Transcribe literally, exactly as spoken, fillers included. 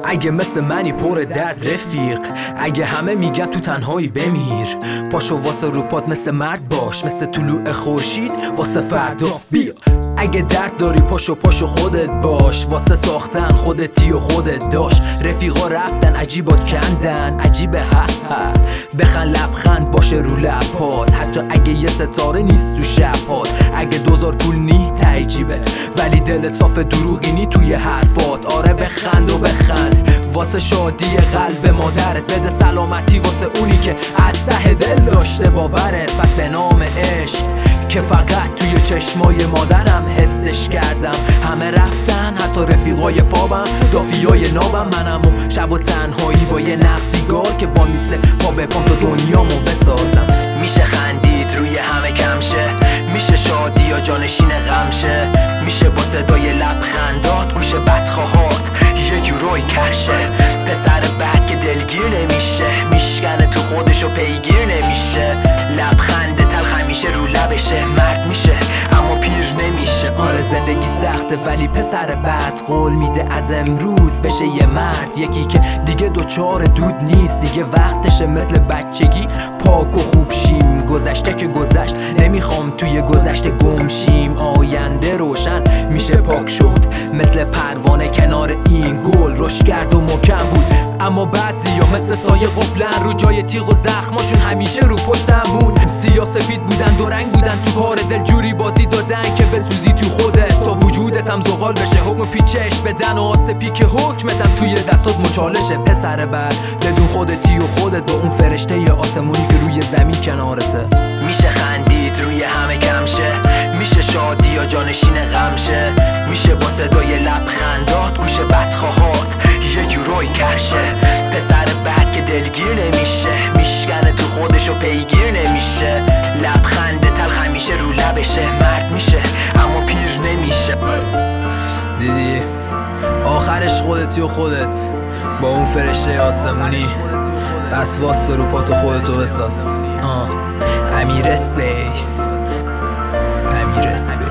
اگه مثل منی پر درد رفیق، اگه همه میگن تو تنهایی بمیر، پاشو واسه روپات مثل مرد باش، مثل طلوع خورشید واسه فردا بیا. اگه درد داری پاشو پاشو خودت باش، واسه ساختن خودتی و خودت داشت. رفیقا رفتن عجیبات کندن، عجیبه ها ها بخند لبخند باشه رو لبات، حتی اگه یه ستاره نیست تو شبات. اگه دوزار پول نی ته جیبت، ولی دلت صاف دروغی نی توی حرفات. آره بخند و بخند واسه شادی قلب مادرت، بده سلامتی واسه اونی که از ته دل داشته باورت. پس به نام عشق که فقط توی چشمای مادرم حسش کردم، همه رفتن حتی رفیقای فابم، دافیای نابم. منم و شب و تنهایی با یه نخ سیگار که وامیسه پا به پام تا دنیامو بسازم. میشه خندید روی همه کمشه، میشه شادی یا جانشین غمشه، میشه با صدای لبخندات گوش بدخواهات یه جورایی کشه. پسر بد که دلگیر نمیشه، میشکنه تو خودشو پیگیر نمیشه، لبخند تلخ همیشه رو لبشه، مرد میشه اما پیر نمیشه. آره زندگی سخته ولی پسر بد قول میده از امروز بشه یه مرد، یکی که دیگه دوچار دود نیست، دیگه وقتشه مثل بچگی پاک و خوب شیم. گذشته که گذشت نمیخوام توی گذشته گم شیم، آینده روشن میشه پاک شد مثل پروانه کنار این گل، رشد کرد و محکم بود. اما بعضیا مثل سایه قفلن رو جای تیغ و زخماشون همیشه رو پشتمون. سیاه سفید بودن دو رنگ بودن تو کار دل، جوری بازی دادن که بسوزی تو خودت تا وجودت هم زغال بشه. حکم پیچش بدن و آسپی که حکمتم توی دستات مچالشه. پسر بر بدون خودتی و خودت با اون فرشته ی آسمونی که روی زمین کنارته. میشه خندید روی همه کمشه، میشه شادی یا جانشین غمشه، میشه با صدای لبخندات گوش بدخواهات یه جورایی کشه. پسر بد که دلگیر نمیشه، میشکنه تو خودشو پیگیر نمیشه، لبخند تلخ همیشه رو لبشه، مرد میشه اما پیر نمیشه. دیدی آخرش خودتی و خودت با اون فرشته آسمونی، بس واسه رو پاتو خودتو بساز. آه امیر اسپیس، امیر اسپیس.